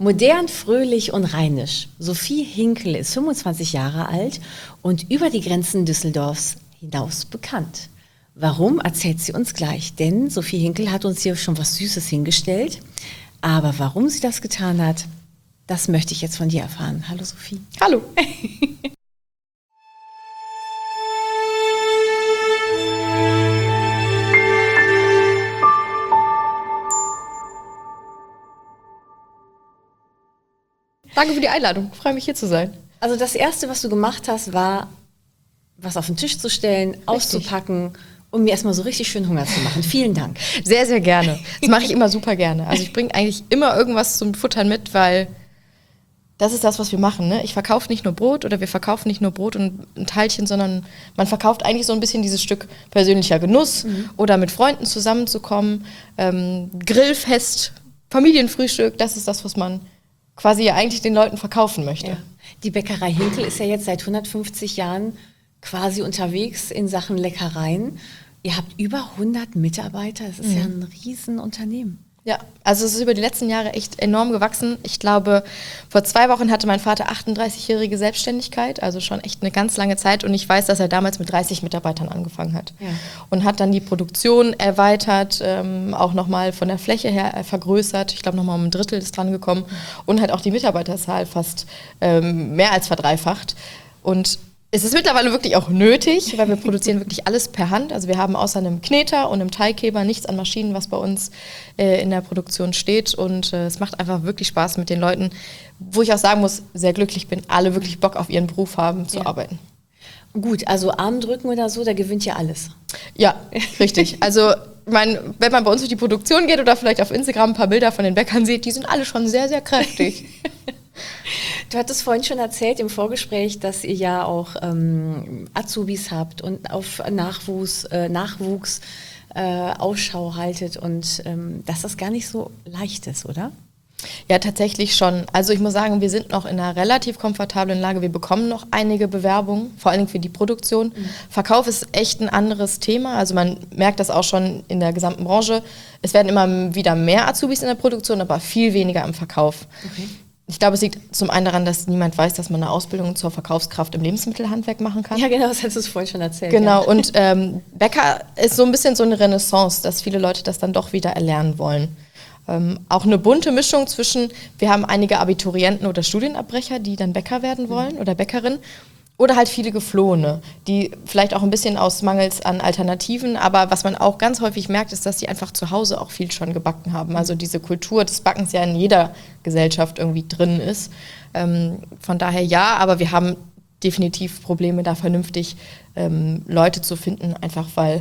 Modern, fröhlich und rheinisch. Sophie Hinkel ist 25 Jahre alt und über die Grenzen Düsseldorfs hinaus bekannt. Warum, erzählt sie uns gleich, denn Sophie Hinkel hat uns hier schon was Süßes hingestellt. Aber warum sie das getan hat, das möchte ich jetzt von dir erfahren. Hallo Sophie. Hallo. Danke für die Einladung. Ich freue mich, hier zu sein. Also das Erste, was du gemacht hast, war, was auf den Tisch zu stellen, auszupacken und mir erstmal so richtig schön Hunger zu machen. Vielen Dank. Sehr, sehr gerne. Das mache ich immer super gerne. Also ich bringe eigentlich immer irgendwas zum Futtern mit, weil das ist das, was wir machen. Ne? Ich verkaufe nicht nur Brot oder wir verkaufen nicht nur Brot und ein Teilchen, sondern man verkauft eigentlich so ein bisschen dieses Stück persönlicher Genuss oder mit Freunden zusammenzukommen, Grillfest, Familienfrühstück, das ist das, was man quasi ja eigentlich den Leuten verkaufen möchte. Ja. Die Bäckerei Hinkel ist ja jetzt seit 150 Jahren quasi unterwegs in Sachen Leckereien. Ihr habt über 100 Mitarbeiter, das ist ja ein Riesenunternehmen. Ja, also es ist über die letzten Jahre echt enorm gewachsen. Ich glaube, vor 2 Wochen hatte mein Vater 38-jährige Selbstständigkeit, also schon echt eine ganz lange Zeit. Und ich weiß, dass er damals mit 30 Mitarbeitern angefangen hat. Ja. Und hat dann die Produktion erweitert, auch nochmal von der Fläche her vergrößert. Ich glaube, nochmal um 1/3 ist dran gekommen. Und hat auch die Mitarbeiterzahl fast mehr als verdreifacht. Und es ist mittlerweile wirklich auch nötig, weil wir produzieren wirklich alles per Hand. Also wir haben außer einem Kneter und einem Teigheber nichts an Maschinen, was bei uns in der Produktion steht. Und es macht einfach wirklich Spaß mit den Leuten, wo ich auch sagen muss, sehr glücklich bin, alle wirklich Bock auf ihren Beruf haben, zu arbeiten. Gut, also Armdrücken oder so, da gewinnt ja alles. Ja, richtig. Also wenn man bei uns durch die Produktion geht oder vielleicht auf Instagram ein paar Bilder von den Bäckern sieht, die sind alle schon sehr, sehr kräftig. Du hattest vorhin schon erzählt im Vorgespräch, dass ihr ja auch Azubis habt und auf Nachwuchs Ausschau haltet und dass das gar nicht so leicht ist, oder? Ja, tatsächlich schon. Also ich muss sagen, wir sind noch in einer relativ komfortablen Lage. Wir bekommen noch einige Bewerbungen, vor allen Dingen für die Produktion. Verkauf ist echt ein anderes Thema. Also man merkt das auch schon in der gesamten Branche. Es werden immer wieder mehr Azubis in der Produktion, aber viel weniger im Verkauf. Okay. Ich glaube, es liegt zum einen daran, dass niemand weiß, dass man eine Ausbildung zur Verkaufskraft im Lebensmittelhandwerk machen kann. Ja, genau, das hast du vorhin schon erzählt. Genau, ja. Und Bäcker ist so ein bisschen so eine Renaissance, dass viele Leute das dann doch wieder erlernen wollen. Auch eine bunte Mischung zwischen, wir haben einige Abiturienten oder Studienabbrecher, die dann Bäcker werden wollen oder Bäckerin. Oder halt viele Geflohene, die vielleicht auch ein bisschen aus Mangels an Alternativen, aber was man auch ganz häufig merkt, ist, dass die einfach zu Hause auch viel schon gebacken haben. Also diese Kultur des Backens ja in jeder Gesellschaft irgendwie drin ist. Von daher ja, aber wir haben definitiv Probleme, da vernünftig Leute zu finden, einfach weil,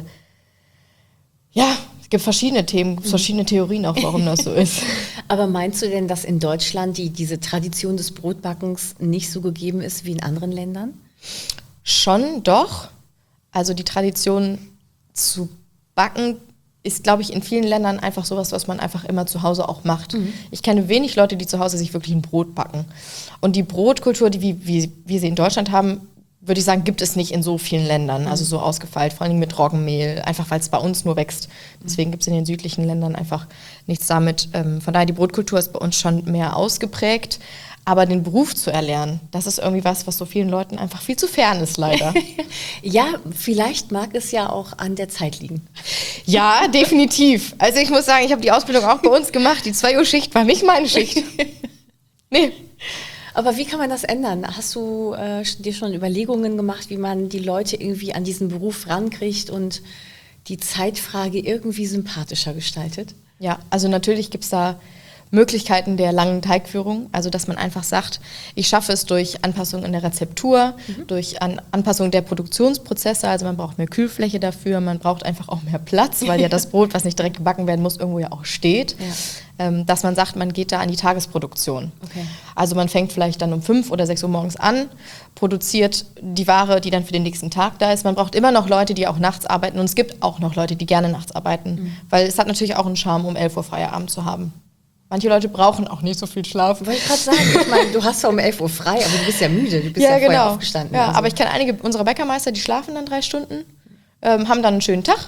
ja, es gibt verschiedene Themen, verschiedene Theorien auch, warum das so ist. Aber meinst du denn, dass in Deutschland diese Tradition des Brotbackens nicht so gegeben ist wie in anderen Ländern? Schon, doch. Also die Tradition zu backen ist, glaube ich, in vielen Ländern einfach sowas, was man einfach immer zu Hause auch macht. Ich kenne wenig Leute, die zu Hause sich wirklich ein Brot backen. Und die Brotkultur, die wie wir sie in Deutschland haben, würde ich sagen, gibt es nicht in so vielen Ländern, also so ausgefeilt, vor allem mit Roggenmehl, einfach weil es bei uns nur wächst. Deswegen gibt es in den südlichen Ländern einfach nichts damit. Von daher, die Brotkultur ist bei uns schon mehr ausgeprägt. Aber den Beruf zu erlernen, das ist irgendwie was so vielen Leuten einfach viel zu fern ist, leider. Ja, vielleicht mag es ja auch an der Zeit liegen. Ja, definitiv. Also ich muss sagen, ich habe die Ausbildung auch bei uns gemacht. Die 2-Uhr-Schicht war nicht meine Schicht. Nee. Aber wie kann man das ändern? Hast du dir schon Überlegungen gemacht, wie man die Leute irgendwie an diesen Beruf rankriegt und die Zeitfrage irgendwie sympathischer gestaltet? Ja, also natürlich gibt es da Möglichkeiten der langen Teigführung, also dass man einfach sagt, ich schaffe es durch Anpassung in der Rezeptur, durch Anpassung der Produktionsprozesse, also man braucht mehr Kühlfläche dafür, man braucht einfach auch mehr Platz, weil ja das Brot, was nicht direkt gebacken werden muss, irgendwo ja auch steht, dass man sagt, man geht da an die Tagesproduktion. Okay. Also man fängt vielleicht dann um 5 oder 6 Uhr morgens an, produziert die Ware, die dann für den nächsten Tag da ist. Man braucht immer noch Leute, die auch nachts arbeiten und es gibt auch noch Leute, die gerne nachts arbeiten, weil es hat natürlich auch einen Charme, um 11 Uhr Feierabend zu haben. Manche Leute brauchen auch nicht so viel Schlaf. Wollte ich gerade sagen, ich meine, du hast ja um 11 Uhr frei, aber du bist ja müde, du bist ja vorher aufgestanden. Ja, also. Aber ich kenne einige unserer Bäckermeister, die schlafen dann 3 Stunden, haben dann einen schönen Tag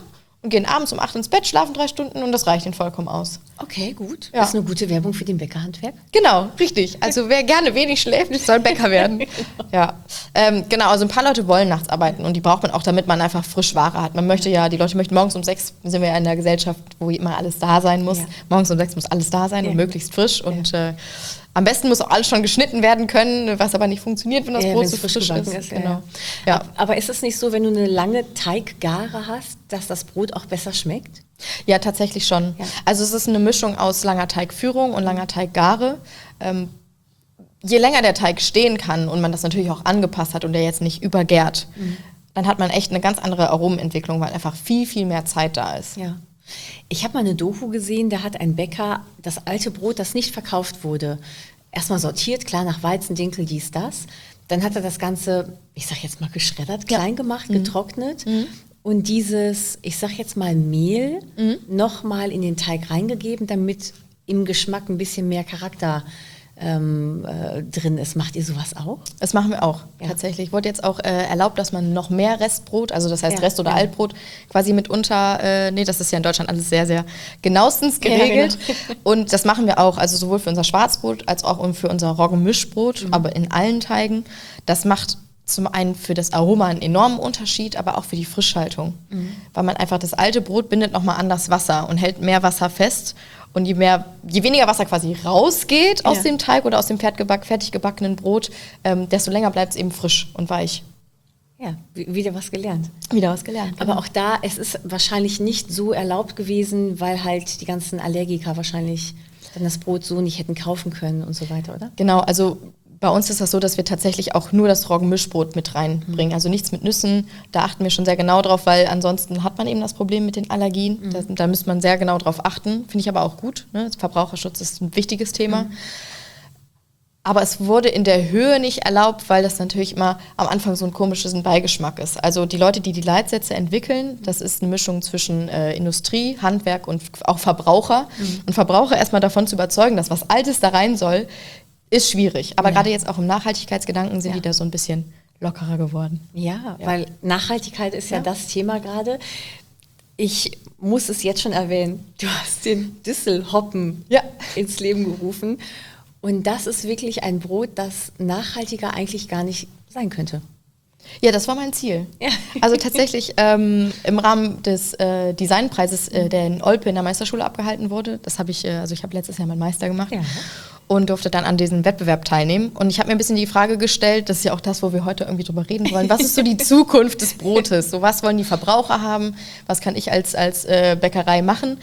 und gehen abends um 8 ins Bett, schlafen 3 Stunden und das reicht ihnen vollkommen aus. Okay, gut. Ja. Das ist eine gute Werbung für den Bäckerhandwerk. Genau, richtig. Also wer gerne wenig schläft, soll Bäcker werden. Ja, genau. Also ein paar Leute wollen nachts arbeiten und die braucht man auch, damit man einfach frisch Ware hat. Man möchte ja, die Leute möchten morgens um 6, sind wir ja in der Gesellschaft, wo immer alles da sein muss. Ja. Morgens um 6 muss alles da sein und möglichst frisch und am besten muss auch alles schon geschnitten werden können, was aber nicht funktioniert, wenn das Brot zu frisch ist. Genau. Ja. Aber ist es nicht so, wenn du eine lange Teiggare hast, dass das Brot auch besser schmeckt? Ja, tatsächlich schon. Ja. Also es ist eine Mischung aus langer Teigführung und langer Teiggare. Je länger der Teig stehen kann und man das natürlich auch angepasst hat und der jetzt nicht übergärt, dann hat man echt eine ganz andere Aromenentwicklung, weil einfach viel, viel mehr Zeit da ist. Ja. Ich habe mal eine Doku gesehen, da hat ein Bäcker das alte Brot, das nicht verkauft wurde, erstmal sortiert, klar nach Weizen, Dinkel, dies, das. Dann hat er das Ganze, ich sag jetzt mal geschreddert, klein gemacht, getrocknet und dieses, ich sag jetzt mal Mehl, nochmal in den Teig reingegeben, damit im Geschmack ein bisschen mehr Charakter drin ist. Macht ihr sowas auch? Das machen wir auch, tatsächlich. Wurde jetzt auch erlaubt, dass man noch mehr Restbrot, also das heißt Rest- oder Altbrot, quasi mitunter, das ist ja in Deutschland alles sehr, sehr genauestens geregelt. Ja, genau. Und das machen wir auch, also sowohl für unser Schwarzbrot als auch für unser Roggenmischbrot, aber in allen Teigen. Das macht zum einen für das Aroma einen enormen Unterschied, aber auch für die Frischhaltung. Weil man einfach, das alte Brot bindet nochmal anders Wasser und hält mehr Wasser fest. Und je weniger Wasser quasi rausgeht aus dem Teig oder aus dem fertig gebackenen Brot, desto länger bleibt es eben frisch und weich. Ja, wieder was gelernt. Wieder was gelernt. Aber auch da, es ist wahrscheinlich nicht so erlaubt gewesen, weil halt die ganzen Allergiker wahrscheinlich dann das Brot so nicht hätten kaufen können und so weiter, oder? Genau, also bei uns ist das so, dass wir tatsächlich auch nur das Roggenmischbrot mit reinbringen. Also nichts mit Nüssen. Da achten wir schon sehr genau drauf, weil ansonsten hat man eben das Problem mit den Allergien. Da müsste man sehr genau drauf achten. Finde ich aber auch gut. Ne? Verbraucherschutz ist ein wichtiges Thema. Aber es wurde in der Höhe nicht erlaubt, weil das natürlich immer am Anfang so ein komisches Beigeschmack ist. Also die Leute, die die Leitsätze entwickeln, das ist eine Mischung zwischen Industrie, Handwerk und auch Verbraucher. Und Verbraucher erstmal davon zu überzeugen, dass was Altes da rein soll, ist schwierig. Aber gerade jetzt auch im Nachhaltigkeitsgedanken sind die da so ein bisschen lockerer geworden. Ja, weil Nachhaltigkeit ist ja das Thema gerade. Ich muss es jetzt schon erwähnen, du hast den Düsselhoppen ins Leben gerufen. Und das ist wirklich ein Brot, das nachhaltiger eigentlich gar nicht sein könnte. Ja, das war mein Ziel. Ja. Also tatsächlich im Rahmen des Designpreises, der in Olpe in der Meisterschule abgehalten wurde, das habe ich, also ich habe letztes Jahr meinen Meister gemacht. Ja. Und durfte dann an diesem Wettbewerb teilnehmen. Und ich habe mir ein bisschen die Frage gestellt, das ist ja auch das, wo wir heute irgendwie drüber reden wollen, was ist so die Zukunft des Brotes? So, was wollen die Verbraucher haben? Was kann ich als Bäckerei machen?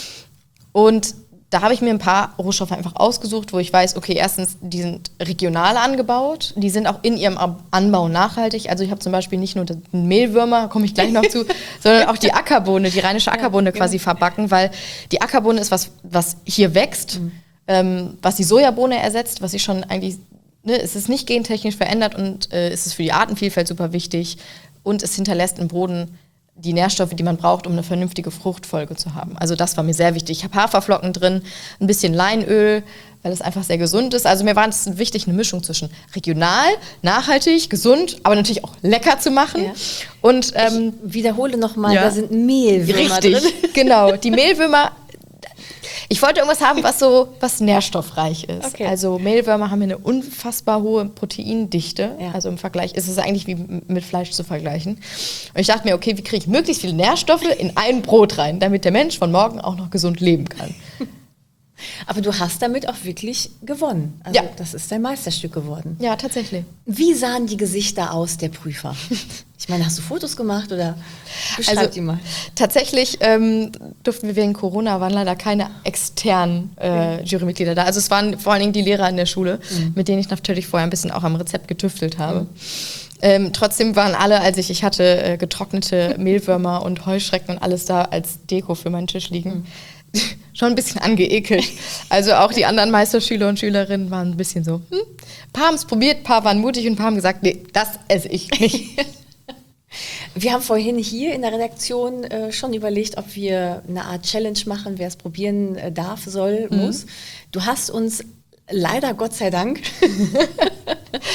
Und da habe ich mir ein paar Rohstoffe einfach ausgesucht, wo ich weiß, okay, erstens, die sind regional angebaut, die sind auch in ihrem Anbau nachhaltig. Also ich habe zum Beispiel nicht nur den Mehlwürmer, komme ich gleich noch zu, sondern auch die Ackerbohne, die rheinische Ackerbohne quasi verbacken, weil die Ackerbohne ist was hier wächst, was die Sojabohne ersetzt, was sie schon eigentlich, es ist nicht gentechnisch verändert und es ist für die Artenvielfalt super wichtig und es hinterlässt im Boden die Nährstoffe, die man braucht, um eine vernünftige Fruchtfolge zu haben. Also das war mir sehr wichtig. Ich habe Haferflocken drin, ein bisschen Leinöl, weil es einfach sehr gesund ist. Also mir war es wichtig, eine Mischung zwischen regional, nachhaltig, gesund, aber natürlich auch lecker zu machen. Ja. Und ich wiederhole nochmal, da sind Mehlwürmer drin. Genau, die Mehlwürmer. Ich wollte irgendwas haben, was nährstoffreich ist. Okay. Also Mehlwürmer haben eine unfassbar hohe Proteindichte. Ja. Also im Vergleich ist es eigentlich wie mit Fleisch zu vergleichen. Und ich dachte mir, okay, wie kriege ich möglichst viele Nährstoffe in ein Brot rein, damit der Mensch von morgen auch noch gesund leben kann. Aber du hast damit auch wirklich gewonnen. Also das ist dein Meisterstück geworden. Ja, tatsächlich. Wie sahen die Gesichter aus der Prüfer? Ich meine, hast du Fotos gemacht oder beschreib die mal? Tatsächlich durften wir wegen Corona, waren leider keine externen Jurymitglieder da. Also es waren vor allen Dingen die Lehrer in der Schule, mit denen ich natürlich vorher ein bisschen auch am Rezept getüftelt habe. Trotzdem waren alle, ich hatte getrocknete Mehlwürmer und Heuschrecken und alles da als Deko für meinen Tisch liegen. Schon ein bisschen angeekelt. Also auch die anderen Meisterschüler und Schülerinnen waren ein bisschen so, ein paar haben es probiert, ein paar waren mutig und ein paar haben gesagt, nee, das esse ich nicht. Wir haben vorhin hier in der Redaktion schon überlegt, ob wir eine Art Challenge machen, wer es probieren darf, soll, muss. Du hast uns leider, Gott sei Dank,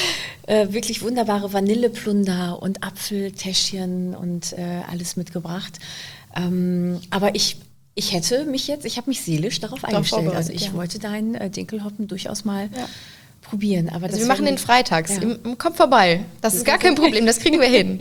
wirklich wunderbare Vanilleplunder und Apfeltäschchen und alles mitgebracht. Aber ich habe mich seelisch darauf eingestellt. Also ich wollte deinen Dinkelhoppen durchaus mal probieren. Aber also wir machen den freitags. Ja. Kommt vorbei. Das ist gar kein Problem, das kriegen wir hin.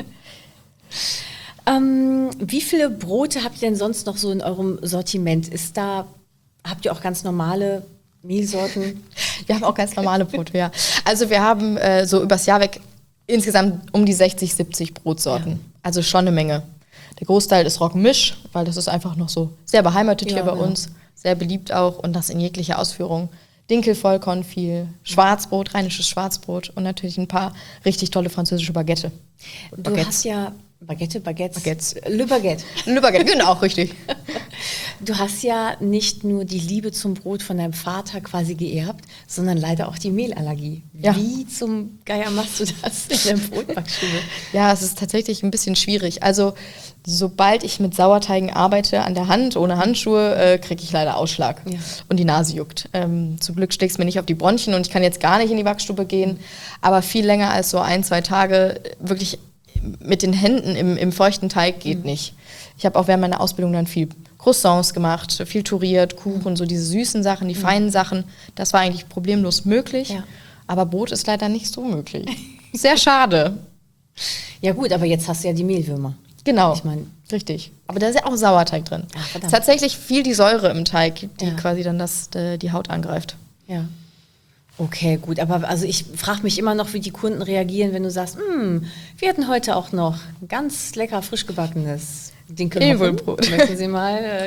Wie viele Brote habt ihr denn sonst noch so in eurem Sortiment? Habt ihr auch ganz normale Mehlsorten? Wir haben auch ganz normale Brote, ja. Also wir haben so übers Jahr weg insgesamt um die 60, 70 Brotsorten. Ja. Also schon eine Menge. Der Großteil ist Roggenmisch, weil das ist einfach noch so sehr beheimatet hier bei uns. Sehr beliebt auch und das in jeglicher Ausführung. Dinkel, Vollkornfil, Schwarzbrot, rheinisches Schwarzbrot und natürlich ein paar richtig tolle französische Baguette. Du hast ja Baguettes. Le Baguette, genau, richtig. Du hast ja nicht nur die Liebe zum Brot von deinem Vater quasi geerbt, sondern leider auch die Mehlallergie. Ja. Wie zum Geier machst du das in der Brotbackstube? Ja, es ist tatsächlich ein bisschen schwierig. Also sobald ich mit Sauerteigen arbeite an der Hand, ohne Handschuhe, kriege ich leider Ausschlag und die Nase juckt. Zum Glück schlägt es mir nicht auf die Bronchien und ich kann jetzt gar nicht in die Backstube gehen, aber viel länger als so 1-2 Tage wirklich mit den Händen im feuchten Teig geht nicht. Ich habe auch während meiner Ausbildung dann viel Croissants gemacht, viel touriert, Kuchen, so diese süßen Sachen, die feinen Sachen. Das war eigentlich problemlos möglich, aber Brot ist leider nicht so möglich. Sehr schade. Ja gut, aber jetzt hast du ja die Mehlwürmer. Genau, ich meine, richtig. Aber da ist ja auch Sauerteig drin. Ach, tatsächlich viel die Säure im Teig, die quasi dann die Haut angreift. Ja. Okay, gut. Aber also ich frage mich immer noch, wie die Kunden reagieren, wenn du sagst, wir hatten heute auch noch ein ganz lecker frisch gebackenes Dinkelhoppen. Möchten Sie mal,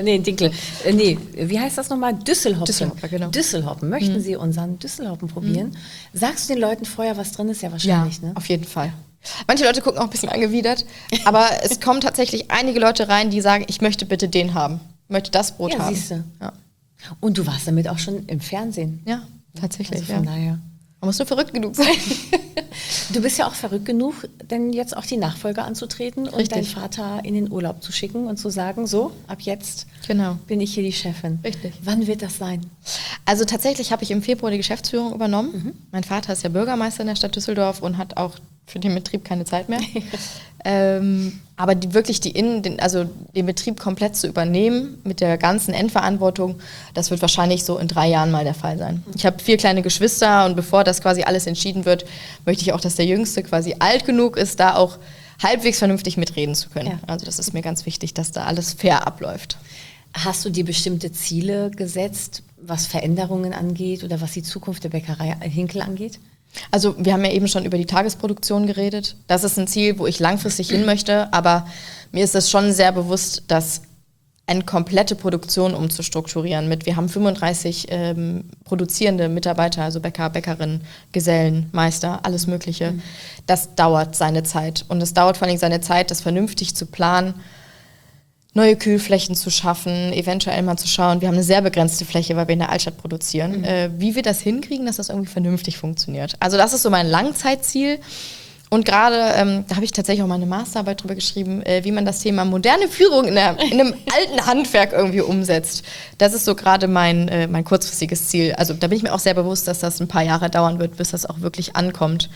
wie heißt das nochmal? Düsselhoppen. Genau. Düsselhoppen. Möchten Sie unseren Düsselhoppen probieren? Sagst du den Leuten vorher, was drin ist? Ja, wahrscheinlich, ne? Auf jeden Fall. Manche Leute gucken auch ein bisschen angewidert, aber es kommen tatsächlich einige Leute rein, die sagen, ich möchte bitte den haben. Ich möchte das Brot haben. Siehste. Ja. Und du warst damit auch schon im Fernsehen. Ja, tatsächlich. Also von daher. Man muss nur verrückt genug sein. Du bist ja auch verrückt genug, denn jetzt auch die Nachfolge anzutreten und deinen Vater in den Urlaub zu schicken und zu sagen, so, ab jetzt bin ich hier die Chefin. Richtig. Wann wird das sein? Also tatsächlich habe ich im Februar die Geschäftsführung übernommen. Mein Vater ist ja Bürgermeister in der Stadt Düsseldorf und hat auch für den Betrieb keine Zeit mehr. Aber den Betrieb komplett zu übernehmen mit der ganzen Endverantwortung, das wird wahrscheinlich so in 3 Jahren mal der Fall sein. Ich habe 4 kleine Geschwister und bevor das quasi alles entschieden wird, möchte ich auch, dass der Jüngste quasi alt genug ist, da auch halbwegs vernünftig mitreden zu können. Ja. Also das ist mir ganz wichtig, dass da alles fair abläuft. Hast du dir bestimmte Ziele gesetzt, was Veränderungen angeht oder was die Zukunft der Bäckerei Hinkel angeht? Also wir haben ja eben schon über die Tagesproduktion geredet. Das ist ein Ziel, wo ich langfristig hin möchte, aber mir ist es schon sehr bewusst, dass eine komplette Produktion umzustrukturieren wir haben 35 produzierende Mitarbeiter, also Bäcker, Bäckerinnen, Gesellen, Meister, alles Mögliche. Das dauert seine Zeit und es dauert vor allem seine Zeit, das vernünftig zu planen, neue Kühlflächen zu schaffen, eventuell mal zu schauen. Wir haben eine sehr begrenzte Fläche, weil wir in der Altstadt produzieren. Wie wir das hinkriegen, dass das irgendwie vernünftig funktioniert. Also das ist so mein Langzeitziel. Und gerade, da habe ich tatsächlich auch mal eine Masterarbeit drüber geschrieben, wie man das Thema moderne Führung in einem alten Handwerk irgendwie umsetzt. Das ist so gerade mein kurzfristiges Ziel. Also da bin ich mir auch sehr bewusst, dass das ein paar Jahre dauern wird, bis das auch wirklich ankommt.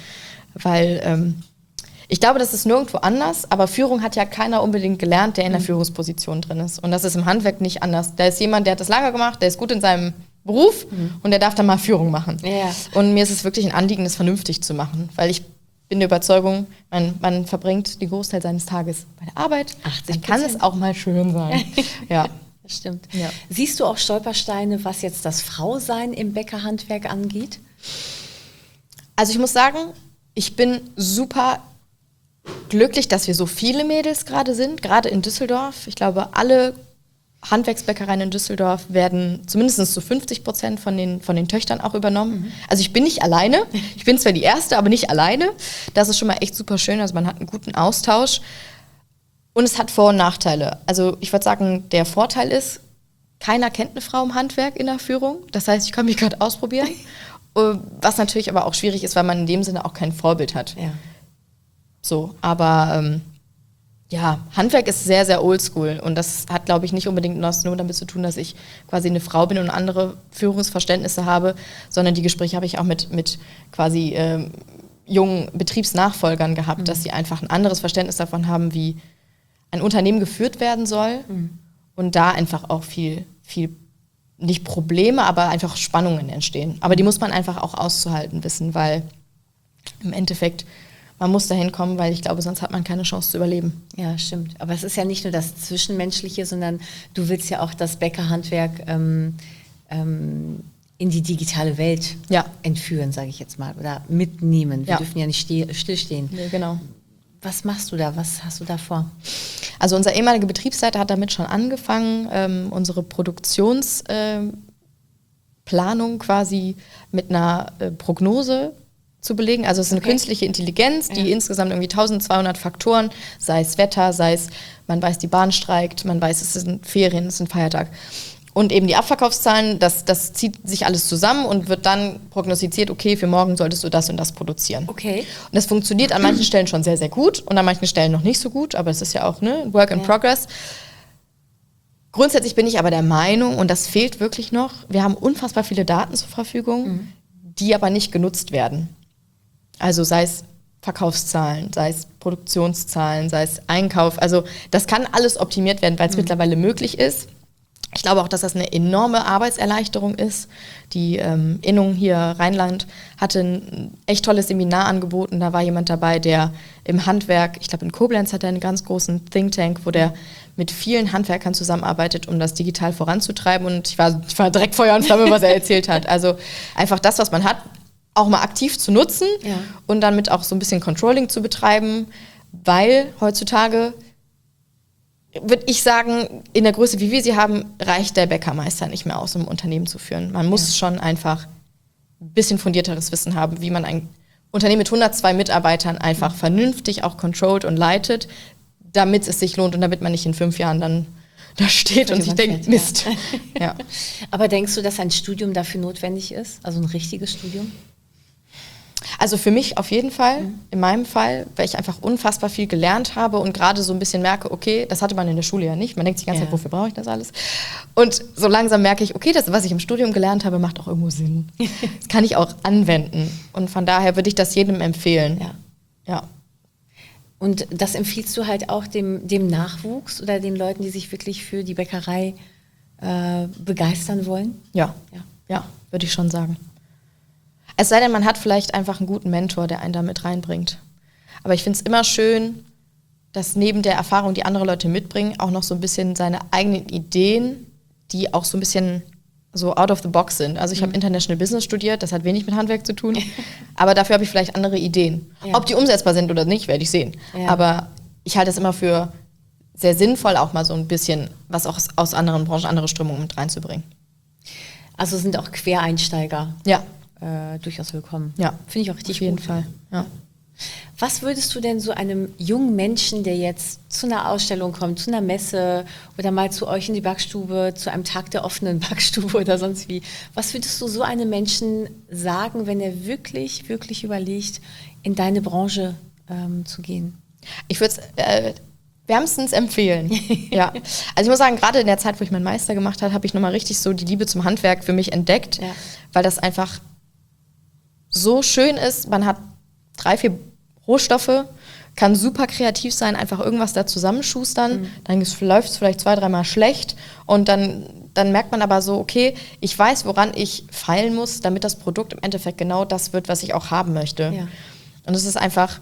Weil ich glaube, das ist nirgendwo anders, aber Führung hat ja keiner unbedingt gelernt, der in der Führungsposition drin ist. Und das ist im Handwerk nicht anders. Da ist jemand, der hat das lange gemacht, der ist gut in seinem Beruf und der darf dann mal Führung machen. Ja. Und mir ist es wirklich ein Anliegen, das vernünftig zu machen, weil ich bin der Überzeugung, man verbringt den Großteil seines Tages bei der Arbeit. Dann kann es auch mal schön sein. Ja. Das stimmt. Ja. Siehst du auch Stolpersteine, was jetzt das Frausein im Bäckerhandwerk angeht? Also ich muss sagen, ich bin super glücklich, dass wir so viele Mädels gerade sind, gerade in Düsseldorf. Ich glaube, alle Handwerksbäckereien in Düsseldorf werden zumindest zu 50% von den Töchtern auch übernommen. Also ich bin nicht alleine. Ich bin zwar die Erste, aber nicht alleine. Das ist schon mal echt super schön. Also man hat einen guten Austausch. Und es hat Vor- und Nachteile. Also ich würde sagen, der Vorteil ist, keiner kennt eine Frau im Handwerk in der Führung. Das heißt, ich kann mich gerade ausprobieren. Was natürlich aber auch schwierig ist, weil man in dem Sinne auch kein Vorbild hat. Ja. So, aber Handwerk ist sehr, sehr oldschool und das hat, glaube ich, nicht unbedingt nur damit zu tun, dass ich quasi eine Frau bin und andere Führungsverständnisse habe, sondern die Gespräche habe ich auch mit quasi jungen Betriebsnachfolgern gehabt, dass sie einfach ein anderes Verständnis davon haben, wie ein Unternehmen geführt werden soll und da einfach auch viel nicht Probleme, aber einfach Spannungen entstehen. Aber die muss man einfach auch auszuhalten wissen, weil im Endeffekt man muss dahin kommen, weil ich glaube, sonst hat man keine Chance zu überleben. Ja, stimmt. Aber es ist ja nicht nur das Zwischenmenschliche, sondern du willst ja auch das Bäckerhandwerk in die digitale Welt entführen, sage ich jetzt mal, oder mitnehmen. Wir dürfen ja nicht stillstehen. Nee, genau. Was machst du da? Was hast du da vor? Also unser ehemaliger Betriebsleiter hat damit schon angefangen, unsere Produktionsplanung quasi mit einer Prognose zu belegen. Also es ist eine künstliche Intelligenz, die insgesamt irgendwie 1200 Faktoren, sei es Wetter, sei es, man weiß, die Bahn streikt, man weiß, es sind Ferien, es ist ein Feiertag. Und eben die Abverkaufszahlen, das zieht sich alles zusammen und wird dann prognostiziert, okay, für morgen solltest du das und das produzieren. Okay. Und das funktioniert an manchen Stellen schon sehr, sehr gut und an manchen Stellen noch nicht so gut, aber es ist ja auch Work in Progress. Grundsätzlich bin ich aber der Meinung, und das fehlt wirklich noch, wir haben unfassbar viele Daten zur Verfügung, die aber nicht genutzt werden. Also sei es Verkaufszahlen, sei es Produktionszahlen, sei es Einkauf. Also das kann alles optimiert werden, weil es mittlerweile möglich ist. Ich glaube auch, dass das eine enorme Arbeitserleichterung ist. Die Innung hier Rheinland hatte ein echt tolles Seminar angeboten. Da war jemand dabei, der im Handwerk, ich glaube in Koblenz hat er einen ganz großen Think Tank, wo der mit vielen Handwerkern zusammenarbeitet, um das digital voranzutreiben. Und ich war direkt Feuer und Flamme, was er erzählt hat. Also einfach das, was man hat, auch mal aktiv zu nutzen und damit auch so ein bisschen Controlling zu betreiben, weil heutzutage, würde ich sagen, in der Größe, wie wir sie haben, reicht der Bäckermeister nicht mehr aus, um ein Unternehmen zu führen. Man muss schon einfach ein bisschen fundierteres Wissen haben, wie man ein Unternehmen mit 102 Mitarbeitern einfach vernünftig auch controlt und leitet, damit es sich lohnt und damit man nicht in 5 Jahren dann da steht und sich denkt, Mist. Ja. Aber denkst du, dass ein Studium dafür notwendig ist? Also ein richtiges Studium? Also für mich auf jeden Fall, in meinem Fall, weil ich einfach unfassbar viel gelernt habe und gerade so ein bisschen merke, okay, das hatte man in der Schule ja nicht. Man denkt sich die ganze Zeit, wofür brauche ich das alles? Und so langsam merke ich, okay, das, was ich im Studium gelernt habe, macht auch irgendwo Sinn. Das kann ich auch anwenden. Und von daher würde ich das jedem empfehlen. Ja. Und das empfiehlst du halt auch dem Nachwuchs oder den Leuten, die sich wirklich für die Bäckerei begeistern wollen? Ja, würde ich schon sagen. Es sei denn, man hat vielleicht einfach einen guten Mentor, der einen da mit reinbringt. Aber ich finde es immer schön, dass neben der Erfahrung, die andere Leute mitbringen, auch noch so ein bisschen seine eigenen Ideen, die auch so ein bisschen so out of the box sind. Also ich habe International Business studiert, das hat wenig mit Handwerk zu tun, aber dafür habe ich vielleicht andere Ideen. Ja. Ob die umsetzbar sind oder nicht, werde ich sehen. Ja. Aber ich halte es immer für sehr sinnvoll, auch mal so ein bisschen was auch aus anderen Branchen, andere Strömungen mit reinzubringen. Also sind auch Quereinsteiger durchaus willkommen. Ja, finde ich auch richtig auf jeden gut. Fall. Ja. Was würdest du denn so einem jungen Menschen, der jetzt zu einer Ausstellung kommt, zu einer Messe oder mal zu euch in die Backstube, zu einem Tag der offenen Backstube oder sonst wie, was würdest du so einem Menschen sagen, wenn er wirklich, wirklich überlegt, in deine Branche zu gehen? Ich würde es wärmstens empfehlen. Ja. Also ich muss sagen, gerade in der Zeit, wo ich meinen Meister gemacht habe, habe ich nochmal richtig so die Liebe zum Handwerk für mich entdeckt, weil das einfach so schön ist. Man hat 3, 4 Rohstoffe, kann super kreativ sein, einfach irgendwas da zusammenschustern, dann läuft es vielleicht 2, 3 Mal schlecht und dann merkt man aber so, okay, ich weiß, woran ich feilen muss, damit das Produkt im Endeffekt genau das wird, was ich auch haben möchte. Ja. Und es ist einfach,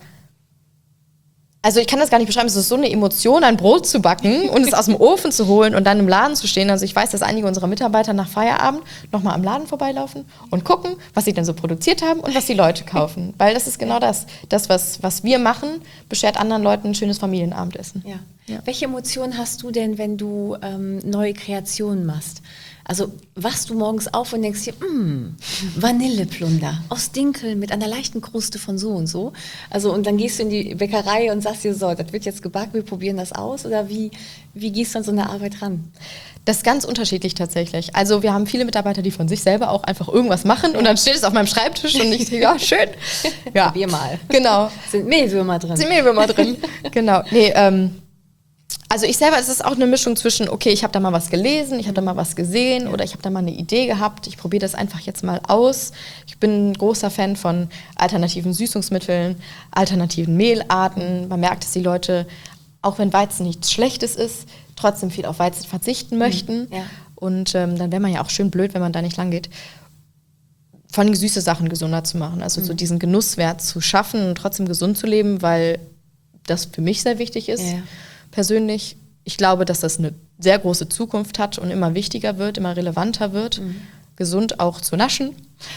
also ich kann das gar nicht beschreiben, es ist so eine Emotion, ein Brot zu backen und es aus dem Ofen zu holen und dann im Laden zu stehen. Also ich weiß, dass einige unserer Mitarbeiter nach Feierabend nochmal am Laden vorbeilaufen und gucken, was sie denn so produziert haben und was die Leute kaufen. Weil das ist genau das was wir machen, beschert anderen Leuten ein schönes Familienabendessen. Ja. Ja. Welche Emotionen hast du denn, wenn du neue Kreationen machst? Also wachst du morgens auf und denkst dir, Vanilleplunder aus Dinkel mit einer leichten Kruste von so und so. Also und dann gehst du in die Bäckerei und sagst dir so, das wird jetzt gebacken, wir probieren das aus. Oder wie gehst du an so eine Arbeit ran? Das ist ganz unterschiedlich tatsächlich. Also wir haben viele Mitarbeiter, die von sich selber auch einfach irgendwas machen und dann steht es auf meinem Schreibtisch und ich denke, ja, schön. Ja, probier mal. Genau. Sind Mehlwürmer drin. Genau. Nee, Also ich selber, es ist auch eine Mischung zwischen, okay, ich habe da mal was gelesen, ich habe da mal was gesehen oder ich habe da mal eine Idee gehabt, ich probiere das einfach jetzt mal aus. Ich bin ein großer Fan von alternativen Süßungsmitteln, alternativen Mehlarten. Man merkt, dass die Leute, auch wenn Weizen nichts Schlechtes ist, trotzdem viel auf Weizen verzichten möchten. Ja. Und dann wäre man ja auch schön blöd, wenn man da nicht lang geht. Vor allem süße Sachen gesunder zu machen, also so diesen Genusswert zu schaffen und trotzdem gesund zu leben, weil das für mich sehr wichtig ist. Ja. Persönlich, ich glaube, dass das eine sehr große Zukunft hat und immer wichtiger wird, immer relevanter wird, gesund auch zu naschen.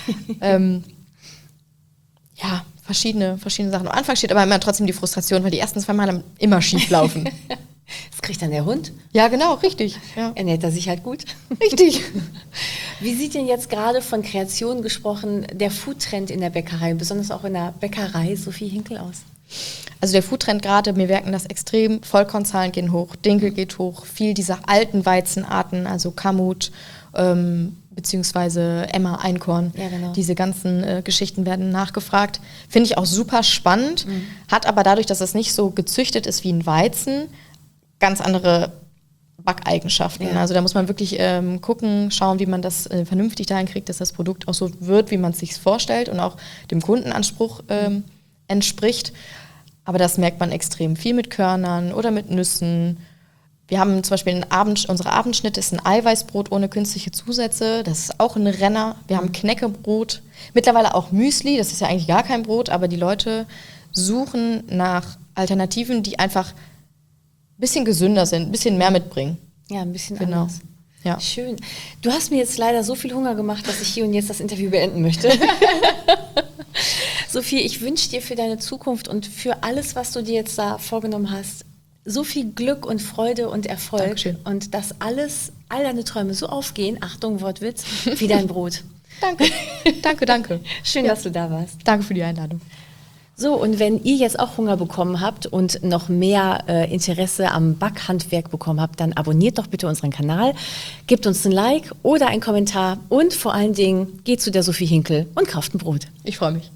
Ja, verschiedene Sachen. Am Anfang steht aber immer trotzdem die Frustration, weil die ersten 2 Male immer schief laufen. Das kriegt dann der Hund. Ja, genau, richtig. Ja. Ernährt er sich halt gut. Richtig. Wie sieht denn jetzt gerade von Kreation gesprochen der Foodtrend in der Bäckerei, besonders auch in der Bäckerei Sophie Hinkel aus? Also der Foodtrend gerade, wir merken das extrem, Vollkornzahlen gehen hoch, Dinkel geht hoch, viel dieser alten Weizenarten, also Kamut, beziehungsweise Emma, Einkorn, Ja, genau. diese ganzen Geschichten werden nachgefragt. Finde ich auch super spannend, hat aber dadurch, dass es nicht so gezüchtet ist wie ein Weizen, ganz andere Backeigenschaften. Ja. Also da muss man wirklich gucken, schauen, wie man das vernünftig dahin kriegt, dass das Produkt auch so wird, wie man es sich vorstellt und auch dem Kundenanspruch entspricht. Aber das merkt man extrem viel mit Körnern oder mit Nüssen. Wir haben zum Beispiel unsere Abendschnitte ist ein Eiweißbrot ohne künstliche Zusätze. Das ist auch ein Renner. Wir haben Knäckebrot. Mittlerweile auch Müsli. Das ist ja eigentlich gar kein Brot, aber die Leute suchen nach Alternativen, die einfach ein bisschen gesünder sind, ein bisschen mehr mitbringen. Ja, ein bisschen Genau. anders. Ja. Schön. Du hast mir jetzt leider so viel Hunger gemacht, dass ich hier und jetzt das Interview beenden möchte. Sophie, ich wünsche dir für deine Zukunft und für alles, was du dir jetzt da vorgenommen hast, so viel Glück und Freude und Erfolg. Dankeschön. Und dass all deine Träume so aufgehen, Achtung, Wortwitz, wie dein Brot. Danke. Schön, dass du da warst. Danke für die Einladung. So, und wenn ihr jetzt auch Hunger bekommen habt und noch mehr Interesse am Backhandwerk bekommen habt, dann abonniert doch bitte unseren Kanal, gebt uns ein Like oder einen Kommentar und vor allen Dingen geht zu der Sophie Hinkel und kauft ein Brot. Ich freue mich.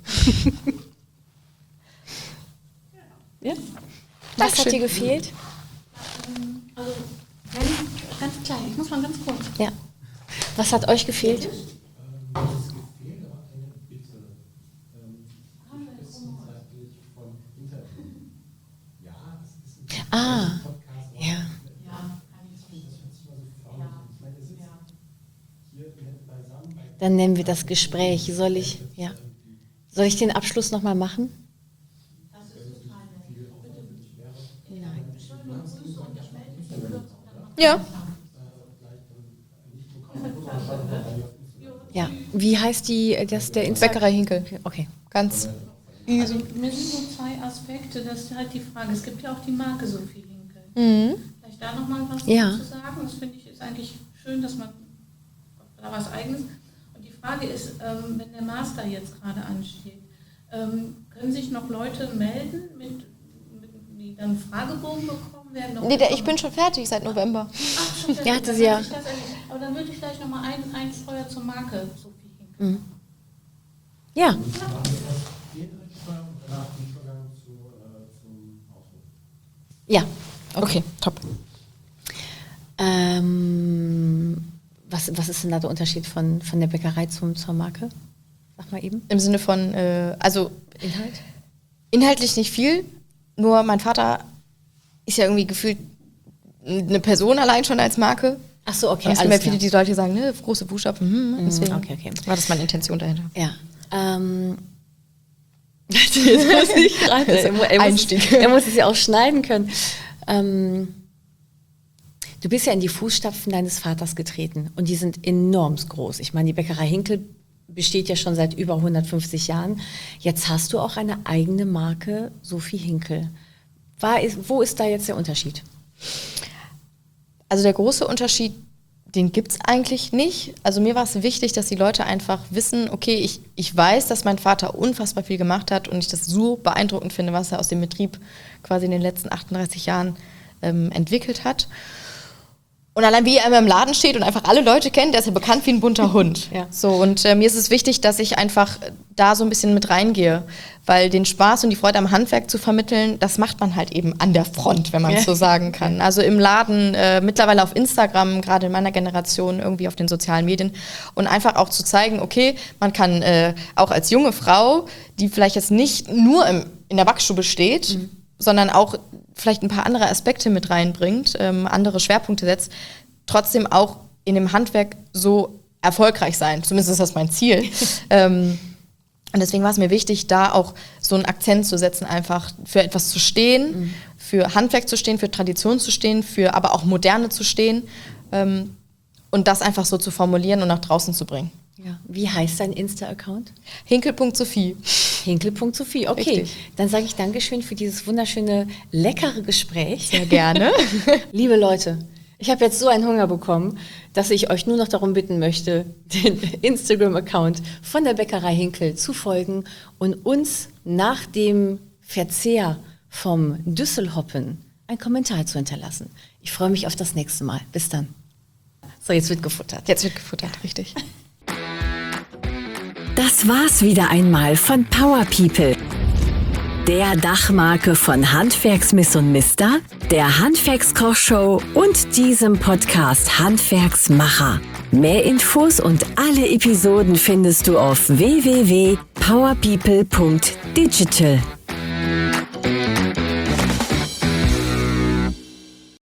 Ja? Was hat Dankeschön. dir gefehlt? Also, ganz klein, ich muss mal ganz kurz. Ja. Was hat euch gefehlt? Ah, ja. Dann nennen wir das Gespräch. Soll ich den Abschluss nochmal machen? Ja. Ja. Wie heißt der Instagram? Bäckerei Hinkel. Okay. Ganz Also, mir sind so 2 Aspekte, das ist halt die Frage. Es gibt ja auch die Marke Sophie Hinkel. Vielleicht da nochmal was Ja. zu sagen. Das finde ich ist eigentlich schön, dass man da was Eigenes. Und die Frage ist, wenn der Master jetzt gerade ansteht, können sich noch Leute melden, die dann Fragebogen bekommen werden? Nee, ich bin schon fertig seit November. Ach, schon Ja, dann das ja. würde ich das eigentlich- Aber dann würde ich gleich nochmal einsteuern zur Marke Sophie Hinkel. Ja. Ja. Okay, top. Was ist denn da der Unterschied von der Bäckerei zur Marke? Sag mal eben. Im Sinne von, also Inhalt? inhaltlich nicht viel, nur mein Vater ist ja irgendwie gefühlt eine Person allein schon als Marke. Ach so, okay, Und es gibt alles ja viele, klar. die Leute sagen, ne, große Buchstaben, deswegen okay. war das meine Intention dahinter. Ja. Jetzt muss ich gerade. Einstieg. Er muss es ja auch schneiden können. Du bist ja in die Fußstapfen deines Vaters getreten und die sind enorm groß. Ich meine, die Bäckerei Hinkel besteht ja schon seit über 150 Jahren. Jetzt hast du auch eine eigene Marke, Sophie Hinkel. Wo ist da jetzt der Unterschied? Also der große Unterschied, den gibt es eigentlich nicht. Also mir war es wichtig, dass die Leute einfach wissen, okay, ich weiß, dass mein Vater unfassbar viel gemacht hat und ich das so beeindruckend finde, was er aus dem Betrieb quasi in den letzten 38 Jahren entwickelt hat. Und allein wie er immer im Laden steht und einfach alle Leute kennt, der ist ja bekannt wie ein bunter Hund. Ja. So, und mir ist es wichtig, dass ich einfach da so ein bisschen mit reingehe, weil den Spaß und die Freude am Handwerk zu vermitteln, das macht man halt eben an der Front, wenn man es so sagen kann. Also im Laden, mittlerweile auf Instagram, gerade in meiner Generation, irgendwie auf den sozialen Medien und einfach auch zu zeigen, okay, man kann auch als junge Frau, die vielleicht jetzt nicht nur in der Backstube steht, sondern auch vielleicht ein paar andere Aspekte mit reinbringt, andere Schwerpunkte setzt, trotzdem auch in dem Handwerk so erfolgreich sein. Zumindest ist das mein Ziel. Und deswegen war es mir wichtig, da auch so einen Akzent zu setzen, einfach für etwas zu stehen, für Handwerk zu stehen, für Tradition zu stehen, für aber auch Moderne zu stehen und das einfach so zu formulieren und nach draußen zu bringen. Ja. Wie heißt dein Insta-Account? Hinkel.Sophie. Hinkel.Sophie, okay. Richtig. Dann sage ich Dankeschön für dieses wunderschöne, leckere Gespräch. Sehr gerne. Liebe Leute, ich habe jetzt so einen Hunger bekommen, dass ich euch nur noch darum bitten möchte, den Instagram-Account von der Bäckerei Hinkel zu folgen und uns nach dem Verzehr vom Düsselhoppen einen Kommentar zu hinterlassen. Ich freue mich auf das nächste Mal. Bis dann. So, jetzt wird gefuttert. Jetzt wird gefuttert, richtig. Das war's wieder einmal von Power People, der Dachmarke von Handwerksmiss und Mister, der Handwerkskochshow und diesem Podcast Handwerksmacher. Mehr Infos und alle Episoden findest du auf www.powerpeople.digital.